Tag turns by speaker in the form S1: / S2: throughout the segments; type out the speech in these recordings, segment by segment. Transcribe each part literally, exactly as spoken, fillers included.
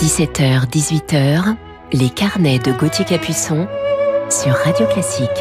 S1: dix-sept heures dix-huit heures, les carnets de Gauthier Capuçon sur Radio Classique.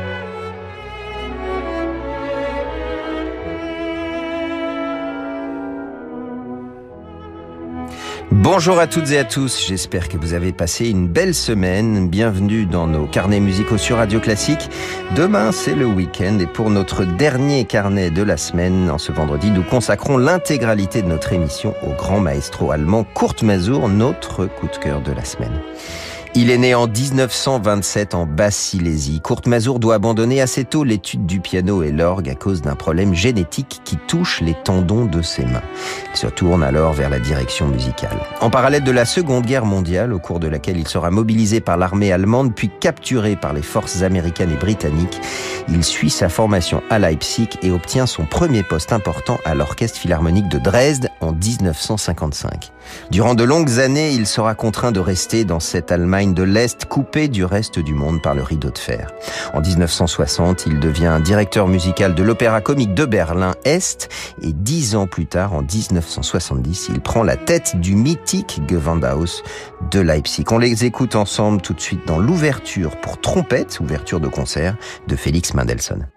S2: Bonjour à toutes et à tous, j'espère que vous avez passé une belle semaine. Bienvenue dans nos carnets musicaux sur Radio Classique. Demain, c'est le week-end et pour notre dernier carnet de la semaine, en ce vendredi, nous consacrons l'intégralité de notre émission au grand maestro allemand Kurt Masur, notre coup de cœur de la semaine. Il est né en dix-neuf cent vingt-sept en Basse-Silésie. Kurt Masur doit abandonner assez tôt l'étude du piano et l'orgue à cause d'un problème génétique qui touche les tendons de ses mains. Il se tourne alors vers la direction musicale. En parallèle de la Seconde Guerre mondiale, au cours de laquelle il sera mobilisé par l'armée allemande puis capturé par les forces américaines et britanniques, il suit sa formation à Leipzig et obtient son premier poste important à l'Orchestre Philharmonique de Dresde en dix-neuf cent cinquante-cinq. Durant de longues années, il sera contraint de rester dans cette Allemagne de l'Est, coupé du reste du monde par le rideau de fer. En dix-neuf cent soixante, il devient directeur musical de l'Opéra Comique de Berlin-Est et dix ans plus tard, en dix-neuf cent soixante-dix, il prend la tête du mythique Gewandhaus de Leipzig. On les écoute ensemble tout de suite dans l'ouverture pour trompette, ouverture de concert de Félix Mendelssohn.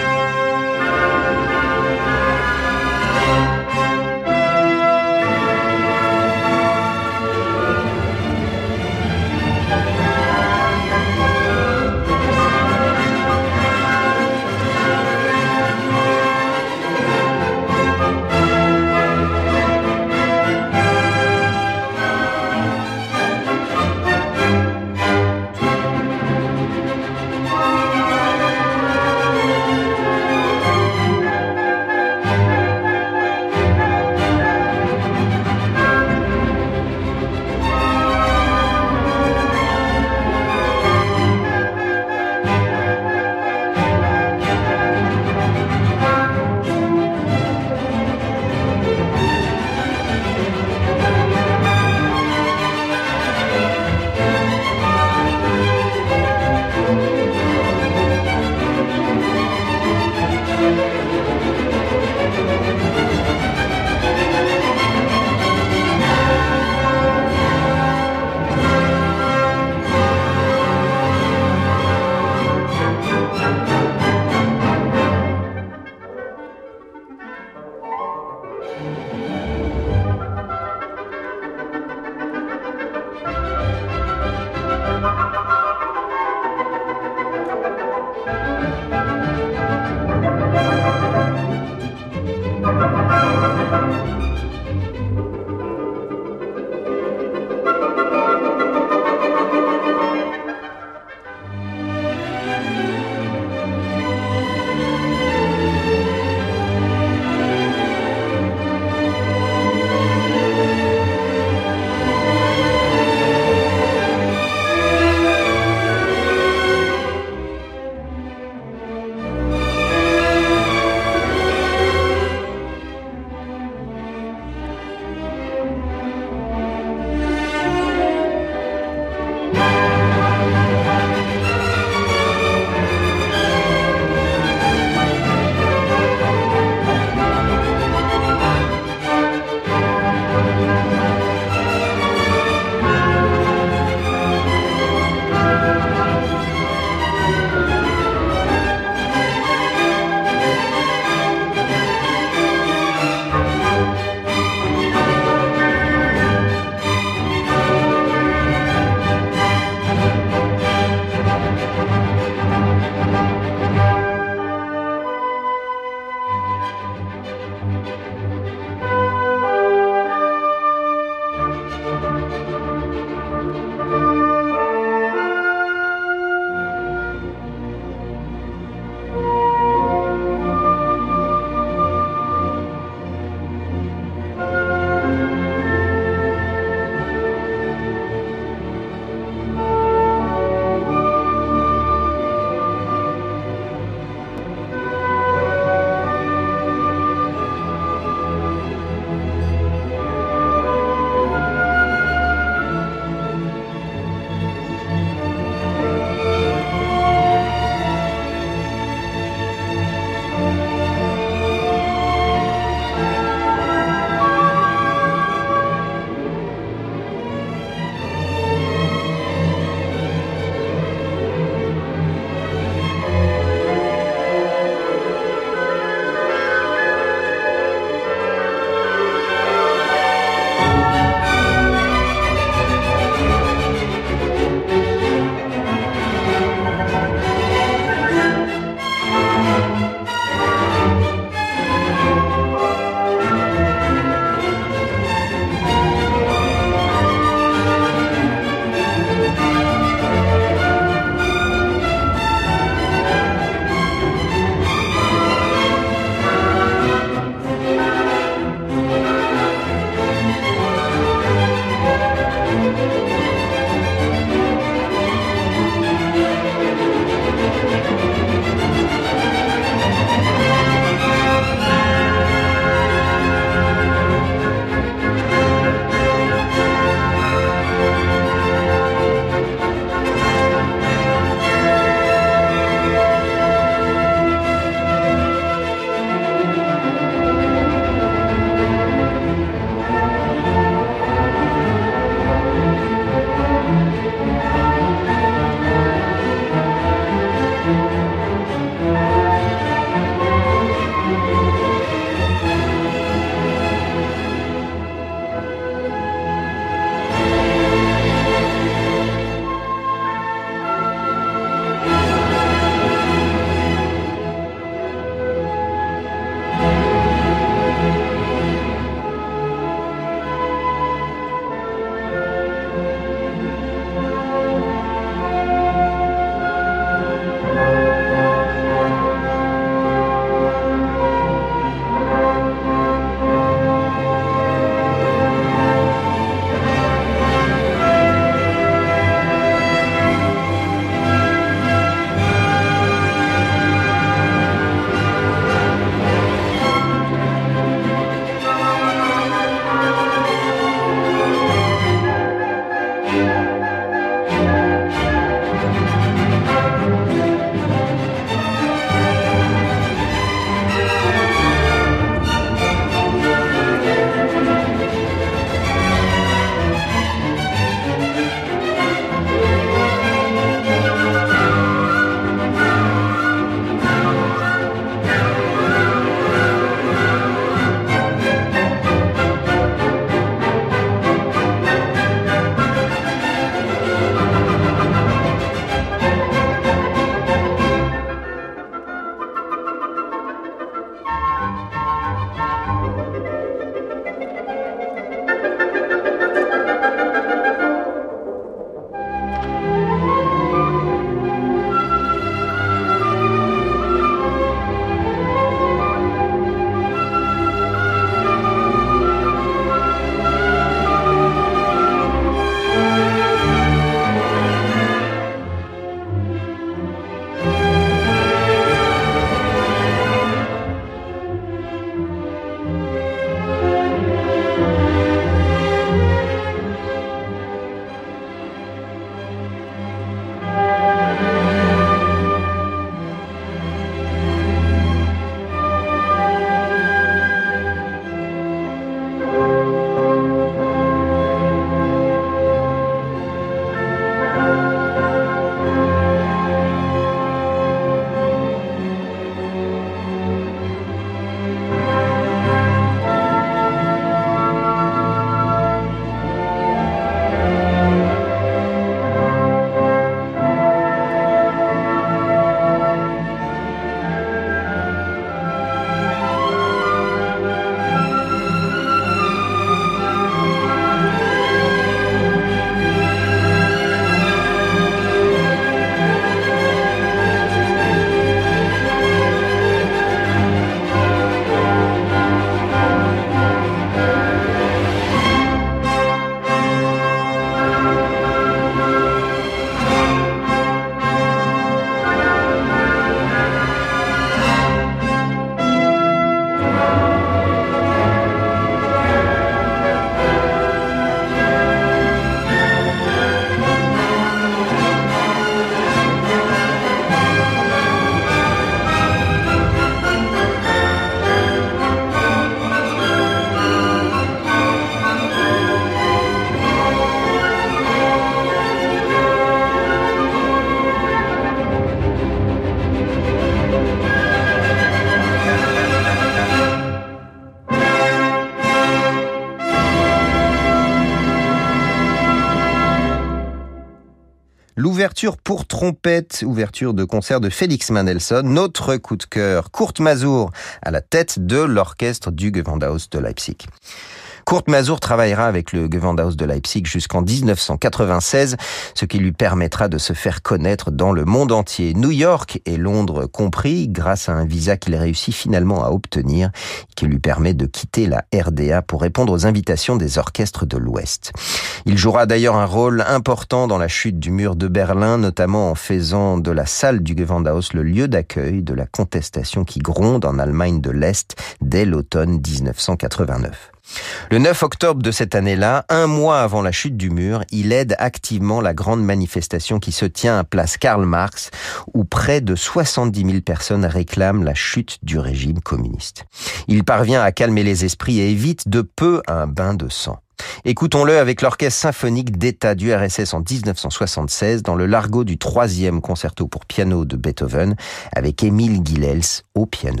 S2: L'ouverture pour trompette, ouverture de concert de Félix Mendelssohn, notre coup de cœur, Kurt Masur à la tête de l'orchestre du Gewandhaus de Leipzig. Kurt Masur travaillera avec le Gewandhaus de Leipzig jusqu'en dix-neuf cent quatre-vingt-seize, ce qui lui permettra de se faire connaître dans le monde entier. New York et Londres compris, grâce à un visa qu'il réussit finalement à obtenir, qui lui permet de quitter la R D A pour répondre aux invitations des orchestres de l'Ouest. Il jouera d'ailleurs un rôle important dans la chute du mur de Berlin, notamment en faisant de la salle du Gewandhaus le lieu d'accueil de la contestation qui gronde en Allemagne de l'Est dès l'automne dix-neuf cent quatre-vingt-neuf. Le neuf octobre de cette année-là, un mois avant la chute du mur, il aide activement la grande manifestation qui se tient à place Karl Marx, où près de soixante-dix mille personnes réclament la chute du régime communiste. Il parvient à calmer les esprits et évite de peu un bain de sang. Écoutons-le avec l'Orchestre symphonique d'État du R S S en dix-neuf cent soixante-seize dans le largo du troisième concerto pour piano de Beethoven avec Émile Guilels au piano.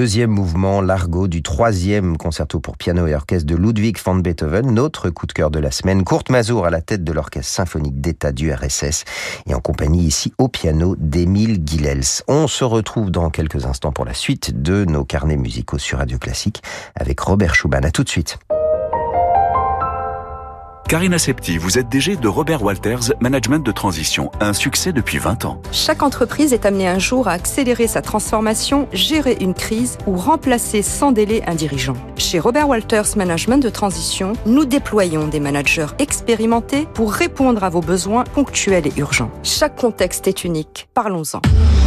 S2: deuxième mouvement, Largo du troisième concerto pour piano et orchestre de Ludwig van Beethoven, notre coup de cœur de la semaine. Kurt Masur à la tête de l'orchestre symphonique d'État du R S S et en compagnie ici au piano d'Émile Guilels. On se retrouve dans quelques instants pour la suite de nos carnets musicaux sur Radio Classique avec Robert Schumann. À tout de suite.
S3: Karina Septi, vous êtes D G de Robert Walters Management de Transition, un succès depuis vingt ans.
S4: Chaque entreprise est amenée un jour à accélérer sa transformation, gérer une crise ou remplacer sans délai un dirigeant. Chez Robert Walters Management de Transition, nous déployons des managers expérimentés pour répondre à vos besoins ponctuels et urgents. Chaque contexte est unique. Parlons-en.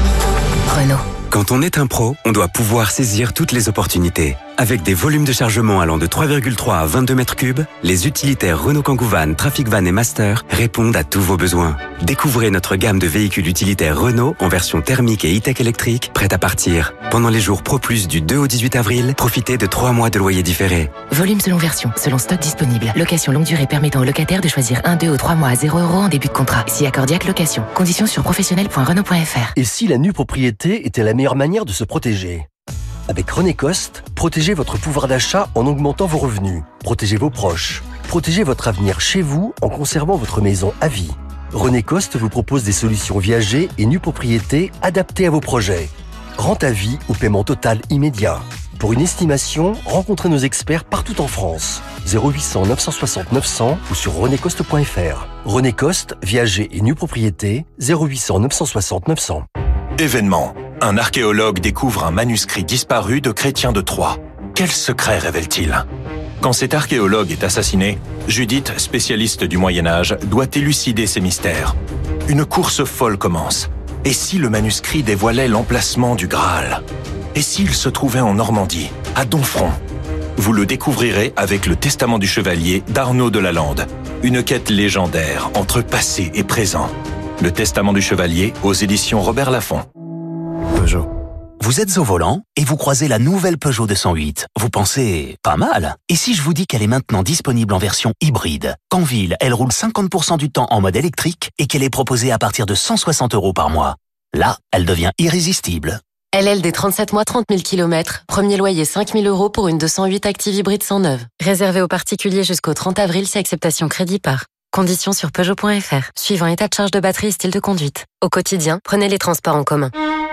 S5: Renault. Quand on est un pro, on doit pouvoir saisir toutes les opportunités. Avec des volumes de chargement allant de trois virgule trois à vingt-deux mètres cubes, les utilitaires Renault Kangoo Van, Traffic Van et Master répondent à tous vos besoins. Découvrez notre gamme de véhicules utilitaires Renault en version thermique et e-tech électrique, prête à partir. Pendant les jours Pro Plus du deux au dix-huit avril, profitez de trois mois de loyer différé.
S6: Volume selon version, selon stock disponible. Location longue durée permettant aux locataires de choisir un, deux ou trois mois à zéro euros en début de contrat. Si accordiaque location. Conditions sur professionnel point renault point f r.
S7: Et si la nue propriété était la meilleure manière de se protéger ? Avec René Coste, protégez votre pouvoir d'achat en augmentant vos revenus. Protégez vos proches. Protégez votre avenir chez vous en conservant votre maison à vie. René Coste vous propose des solutions viagées et nue propriété adaptées à vos projets. Rente à vie ou paiement total immédiat. Pour une estimation, rencontrez nos experts partout en France. zéro huit cents neuf cent soixante neuf cents ou sur rené coste point f r. René Coste, viager et nue propriété, zéro huit cents neuf cent soixante neuf cents.
S8: Événement. Un archéologue découvre un manuscrit disparu de Chrétien de Troyes. Quel secret révèle-t-il ? Quand cet archéologue est assassiné, Judith, spécialiste du Moyen-Âge, doit élucider ces mystères. Une course folle commence. Et si le manuscrit dévoilait l'emplacement du Graal ? Et s'il se trouvait en Normandie, à Domfront ? Vous le découvrirez avec le Testament du Chevalier d'Arnaud de Lalande. Une quête légendaire entre passé et présent. Le Testament du Chevalier aux éditions Robert Laffont.
S9: Peugeot. Vous êtes au volant et vous croisez la nouvelle Peugeot deux cent huit. Vous pensez, pas mal. Et si je vous dis qu'elle est maintenant disponible en version hybride ? Qu'en ville, elle roule cinquante pour cent du temps en mode électrique et qu'elle est proposée à partir de cent soixante euros par mois. Là, elle devient irrésistible.
S10: L L D trente-sept mois, trente mille kilomètres. Premier loyer cinq mille euros pour une deux cent huit Active hybride sans neuve. Réservé aux particuliers jusqu'au trente avril si acceptation crédit par. Conditions sur Peugeot point f r. Suivant état de charge de batterie et style de conduite. Au quotidien, prenez les transports en commun.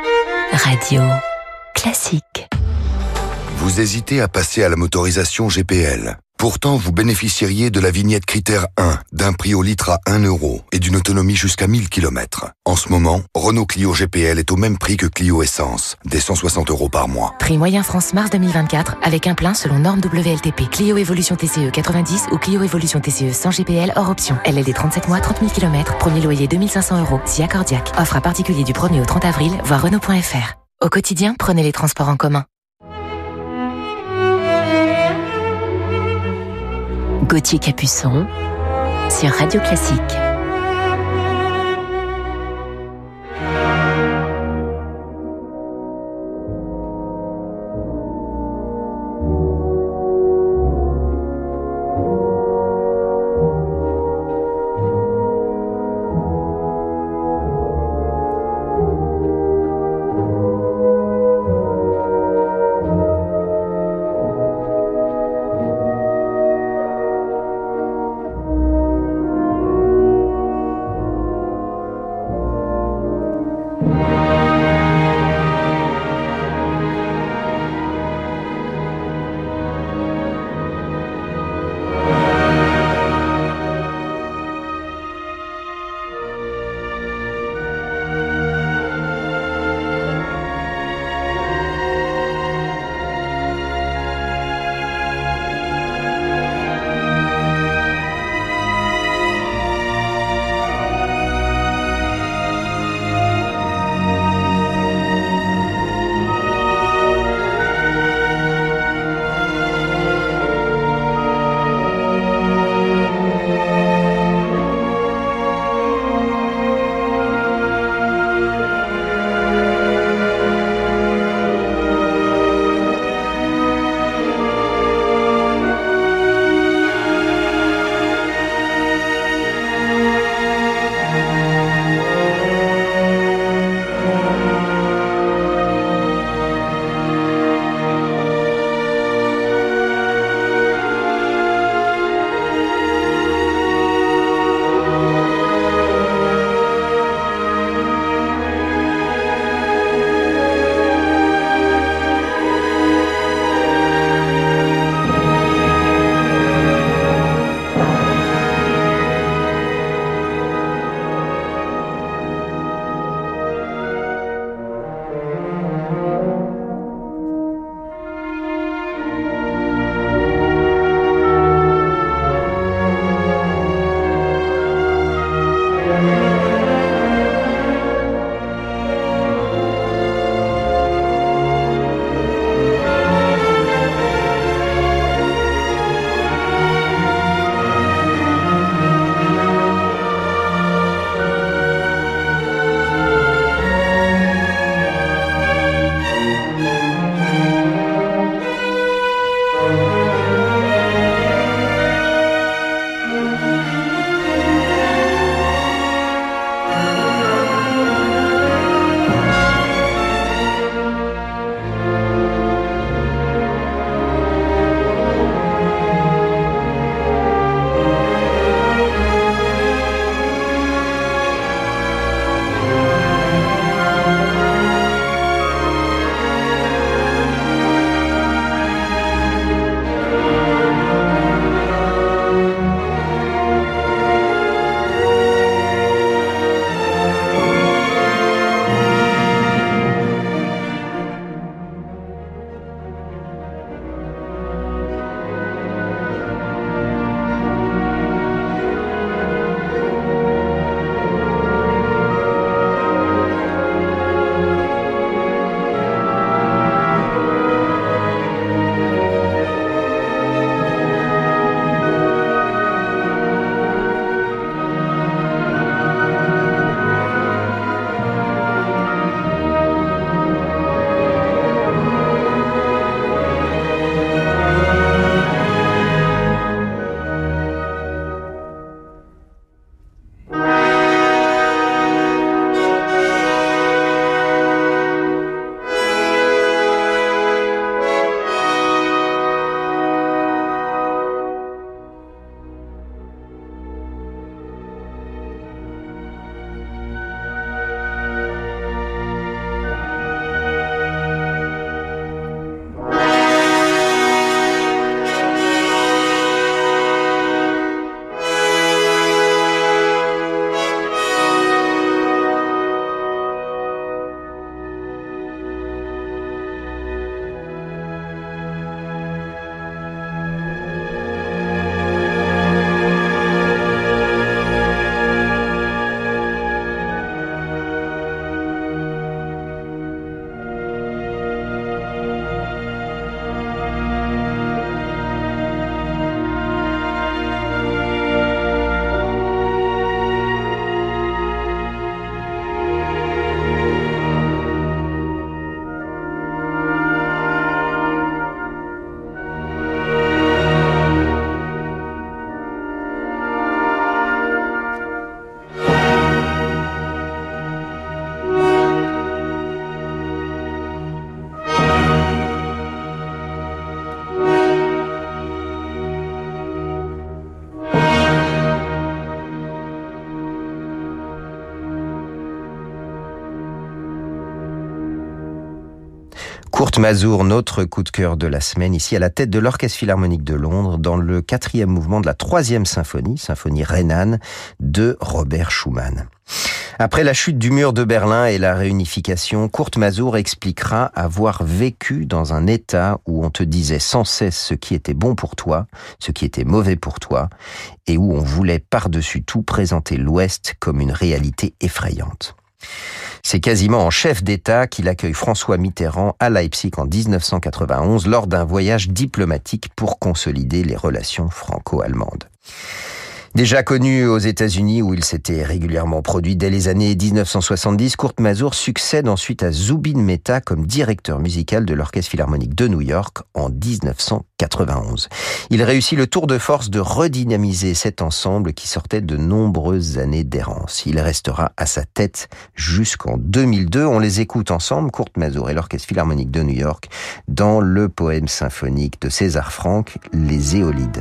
S1: Radio Classique.
S11: Vous hésitez à passer à la motorisation G P L. Pourtant, vous bénéficieriez de la vignette critère un, d'un prix au litre à un euro et d'une autonomie jusqu'à mille kilomètres. En ce moment, Renault Clio G P L est au même prix que Clio Essence, des cent soixante euros par mois.
S6: Prix moyen France mars deux mille vingt-quatre avec un plein selon norme W L T P. Clio Evolution T C E quatre-vingt-dix ou Clio Evolution T C E sans G P L hors option. L L D trente-sept mois, trente mille kilomètres. Premier loyer deux mille cinq cents euros. Si accordiaque. Offre à particulier du premier au trente avril. Voir Renault point f r. Au quotidien, prenez les transports en commun.
S1: Gauthier Capuçon sur Radio Classique.
S2: Kurt Masur, notre coup de cœur de la semaine, ici à la tête de l'Orchestre Philharmonique de Londres, dans le quatrième mouvement de la troisième symphonie, symphonie rhénane, de Robert Schumann. Après la chute du mur de Berlin et la réunification, Kurt Masur expliquera avoir vécu dans un état où on te disait sans cesse ce qui était bon pour toi, ce qui était mauvais pour toi, et où on voulait par-dessus tout présenter l'Ouest comme une réalité effrayante. C'est quasiment en chef d'État qu'il accueille François Mitterrand à Leipzig en dix-neuf cent quatre-vingt-onze lors d'un voyage diplomatique pour consolider les relations franco-allemandes. Déjà connu aux États-Unis où il s'était régulièrement produit dès les années dix-neuf cent soixante-dix, Kurt Masur succède ensuite à Zubin Mehta comme directeur musical de l'Orchestre Philharmonique de New York en dix-neuf cent quatre-vingt-onze. Il réussit le tour de force de redynamiser cet ensemble qui sortait de nombreuses années d'errance. Il restera à sa tête jusqu'en deux mille deux. On les écoute ensemble, Kurt Masur et l'Orchestre Philharmonique de New York, dans le poème symphonique de César Franck, Les Éolides.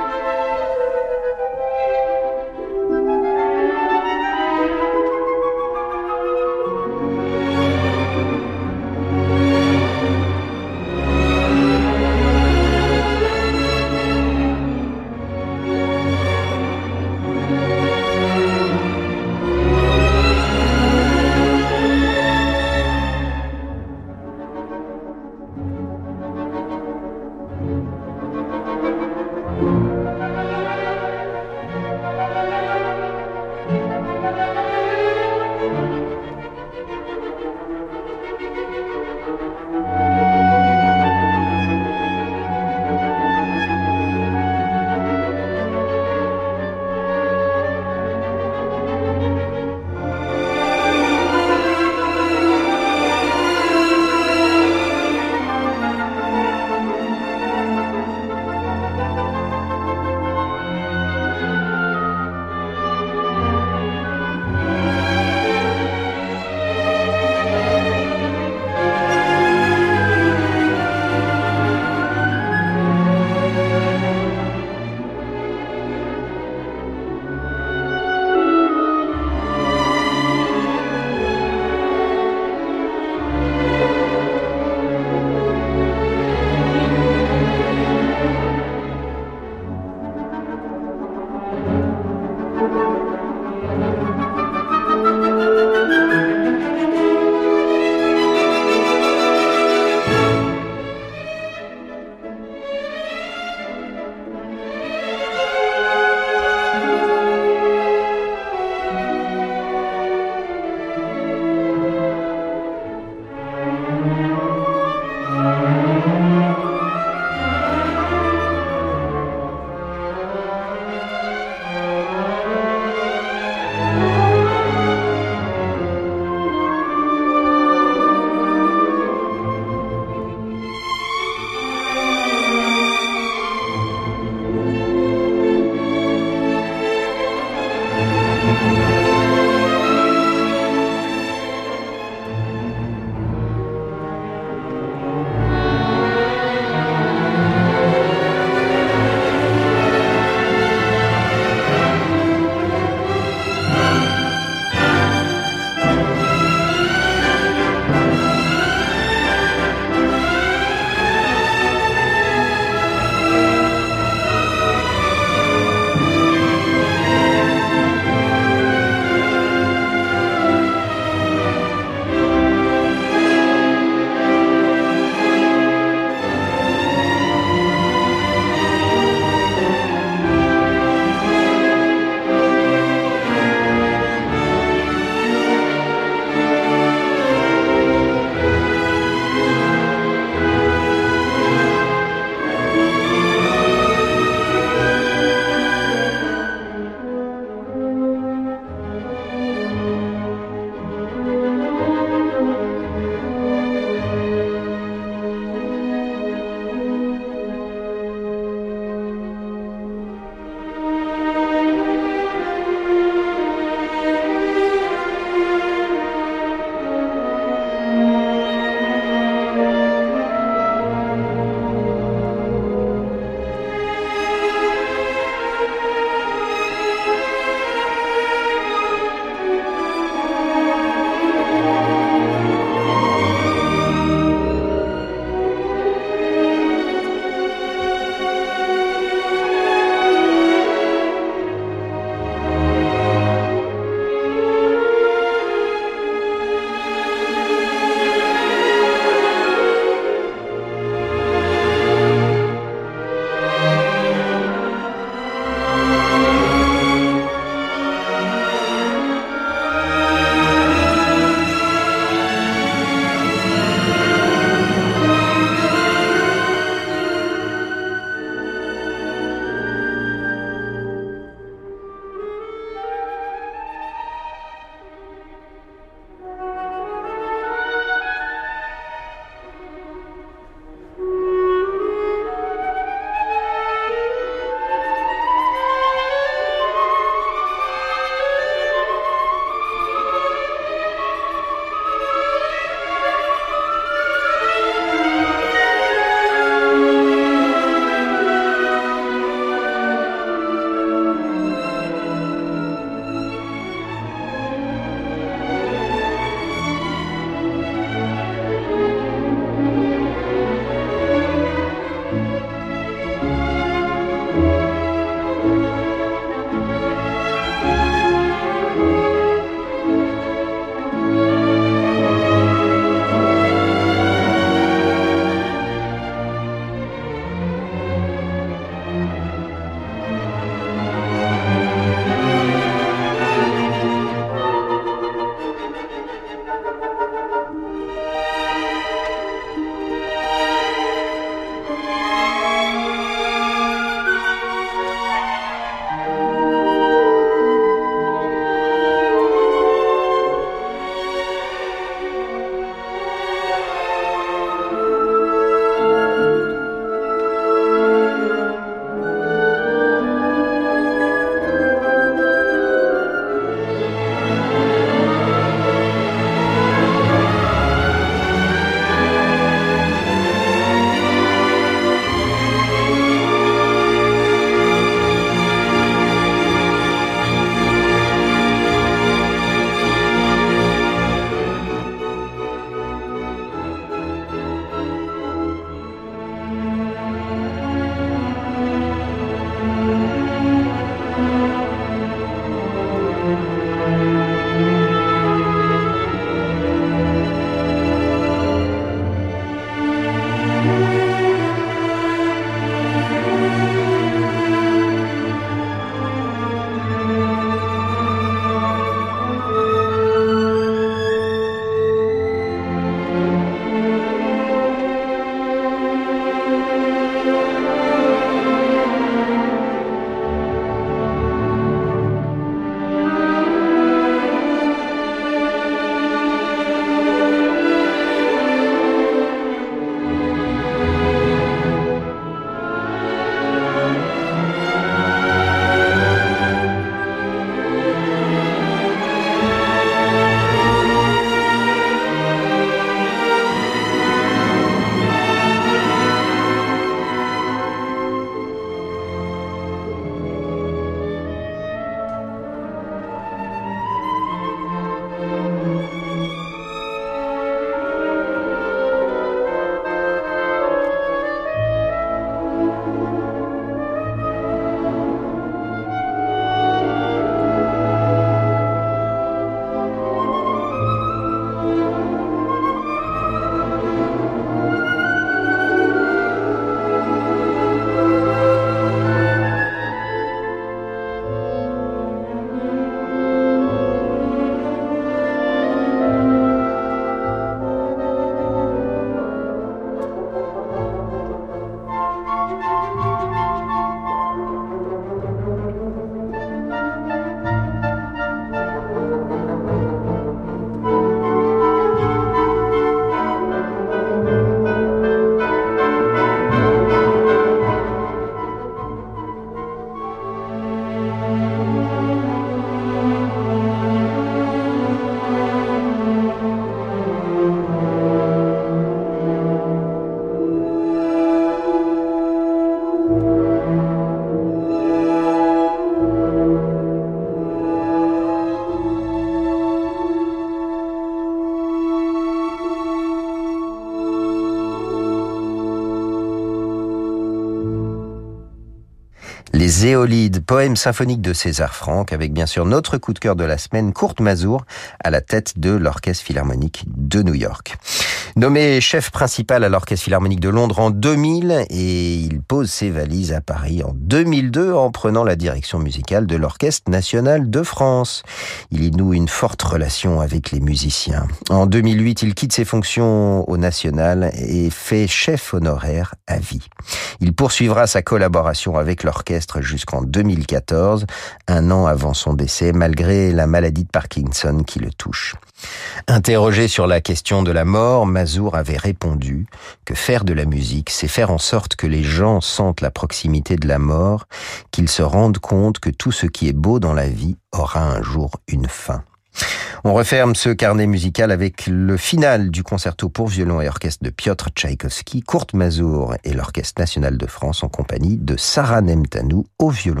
S2: Zéolide, poème symphonique de César Franck, avec bien sûr notre coup de cœur de la semaine, Kurt Masur, à la tête de l'Orchestre Philharmonique de New York. Nommé chef principal à l'Orchestre Philharmonique de Londres en deux mille, et il pose ses valises à Paris en deux mille deux en prenant la direction musicale de l'Orchestre National de France. Il y noue une forte relation avec les musiciens. En deux mille huit, il quitte ses fonctions au National et fait chef honoraire à vie. Il poursuivra sa collaboration avec l'orchestre jusqu'en deux mille quatorze, un an avant son décès, malgré la maladie de Parkinson qui le touche. Interrogé sur la question de la mort, Masur avait répondu que faire de la musique, c'est faire en sorte que les gens sentent la proximité de la mort, qu'ils se rendent compte que tout ce qui est beau dans la vie aura un jour une fin. On referme ce carnet musical avec le final du concerto pour violon et orchestre de Piotr Tchaïkovski, Kurt Masur et l'Orchestre National de France en compagnie de Sarah Nemtanou au violon.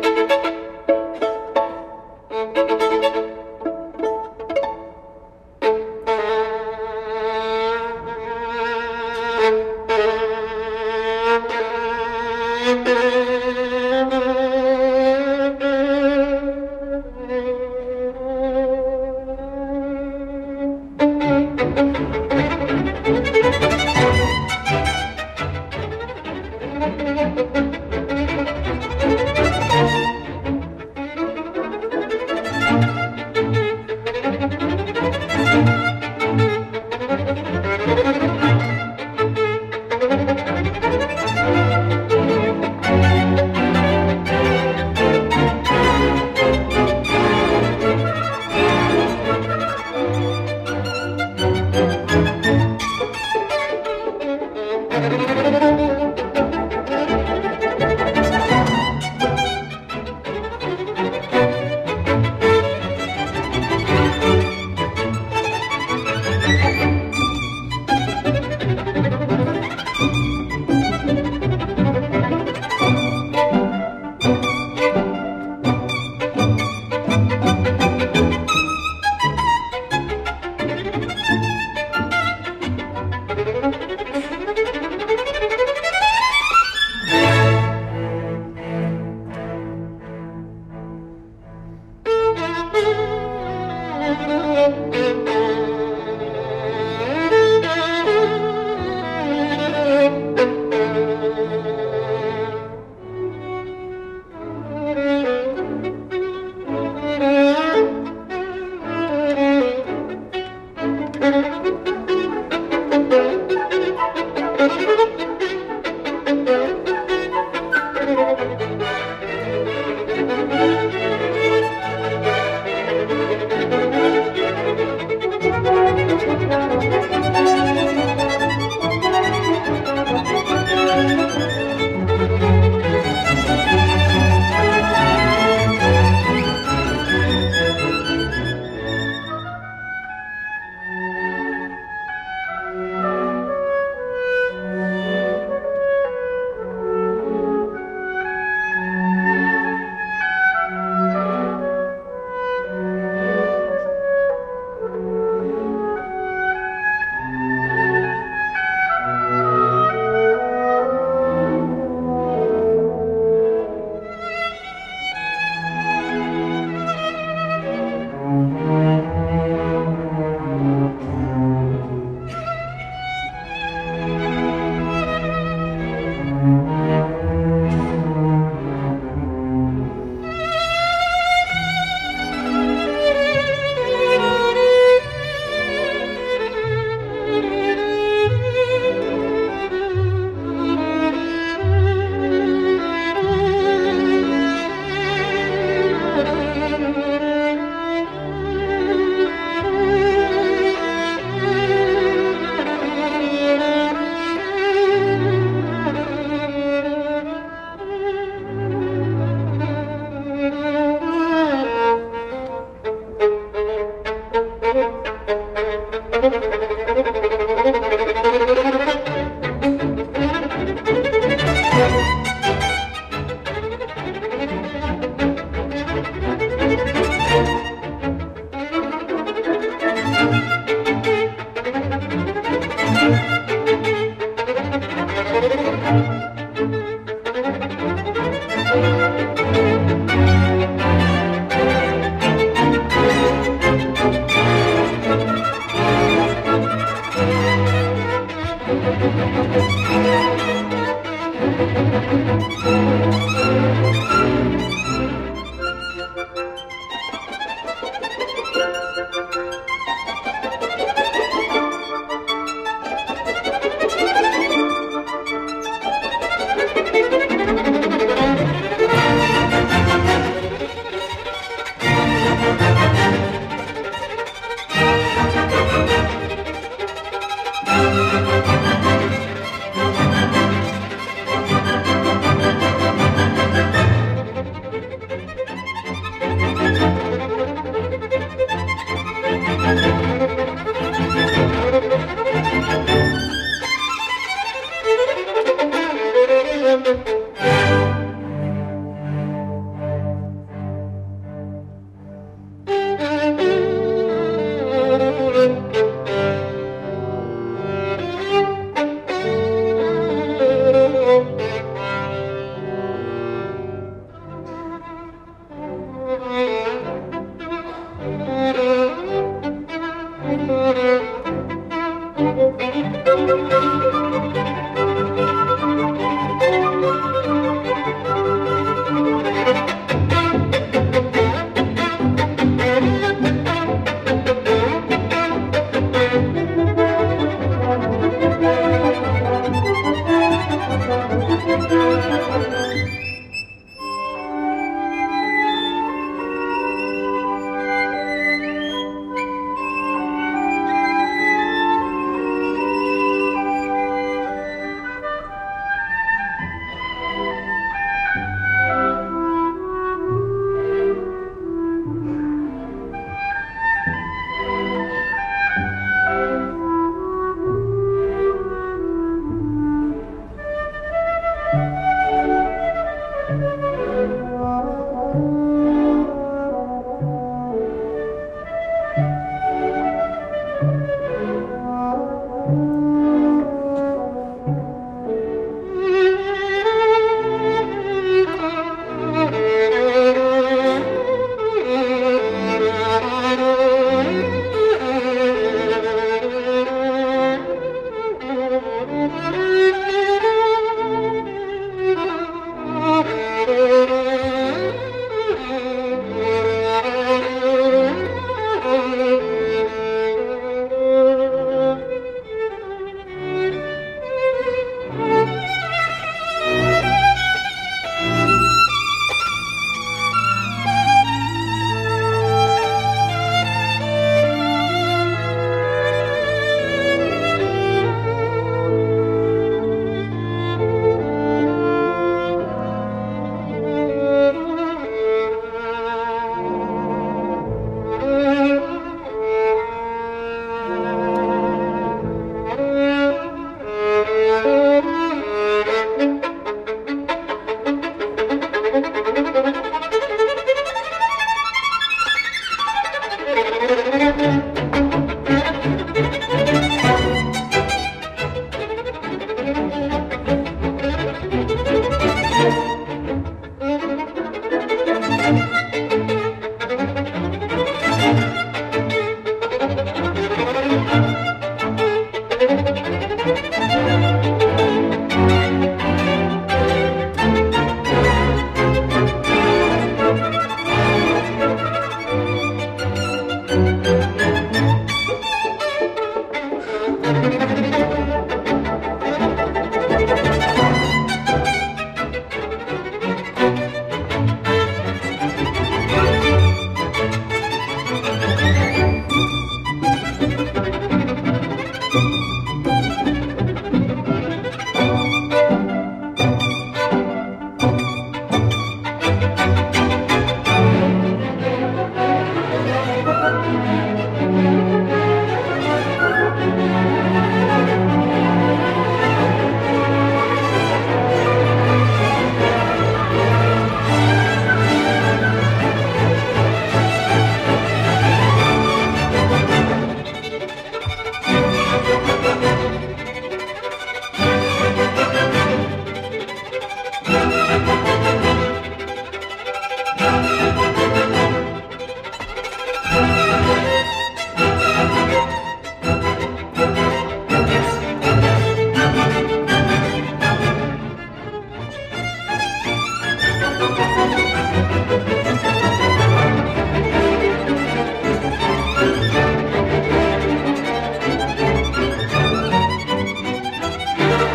S12: Thank you.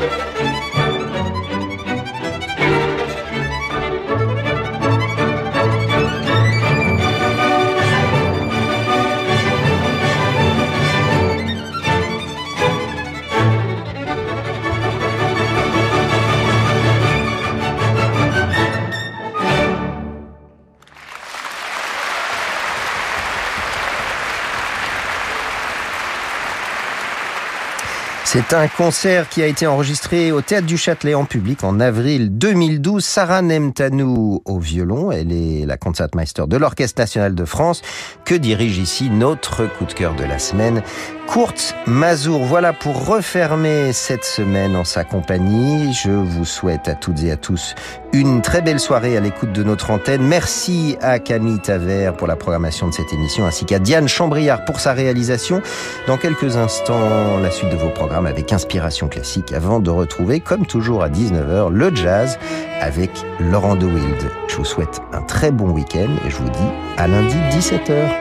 S2: C'est un concert qui a été enregistré au Théâtre du Châtelet en public en avril deux mille douze. Sarah Nemtanou au violon, elle est la concertmeister de l'Orchestre National de France, que dirige ici notre coup de cœur de la semaine, Kurt Masur. Voilà pour refermer cette semaine en sa compagnie. Je vous souhaite à toutes et à tous une très belle soirée à l'écoute de notre antenne. Merci à Camille Tavert pour la programmation de cette émission, ainsi qu'à Diane Chambriard pour sa réalisation. Dans quelques instants, la suite de vos programmes avec Inspiration Classique, avant de retrouver, comme toujours à dix-neuf heures, le jazz avec Laurent De Wild. Je vous souhaite un très bon week-end et je vous dis à lundi dix-sept heures.